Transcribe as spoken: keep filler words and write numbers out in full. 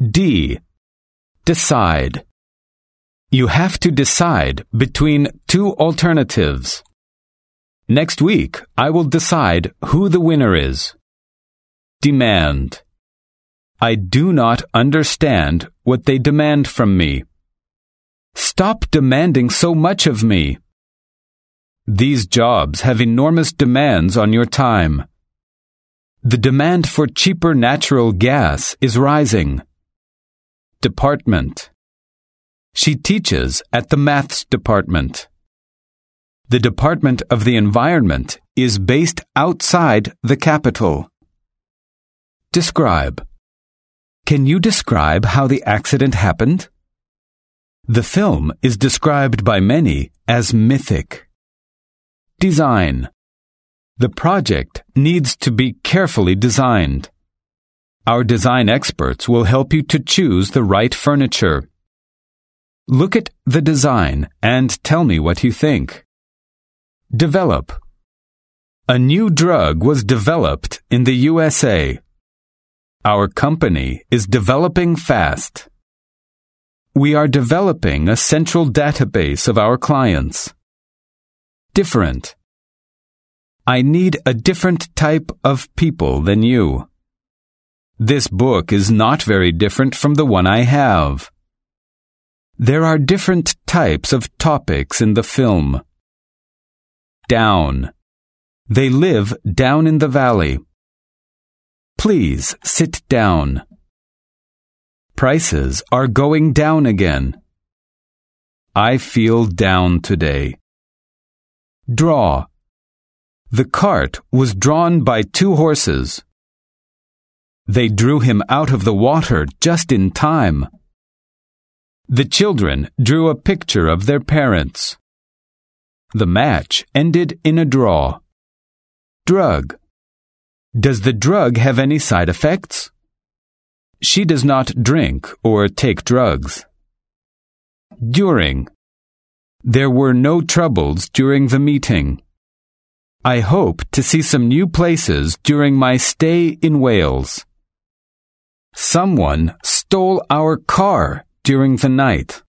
D. Decide. You have to decide between two alternatives. Next week, I will decide who the winner is. Demand. I do not understand what they demand from me. Stop demanding so much of me. These jobs have enormous demands on your time. The demand for cheaper natural gas is rising. Department. She teaches at the maths department. The Department of the Environment is based outside the capital. Describe. Can you describe how the accident happened? The film is described by many as mythic. Design. The project needs to be carefully designed. Our design experts will help you to choose the right furniture. Look at the design and tell me what you think. Develop. A new drug was developed in the U S A. Our company is developing fast. We are developing a central database of our clients. Different. I need a different type of people than you. This book is not very different from the one I have. There are different types of topics in the film. Down. They live down in the valley. Please sit down. Prices are going down again. I feel down today. Draw. The cart was drawn by two horses. They drew him out of the water just in time. The children drew a picture of their parents. The match ended in a draw. Drug. Does the drug have any side effects? She does not drink or take drugs. During. There were no troubles during the meeting. I hope to see some new places during my stay in Wales. Someone stole our car during the night.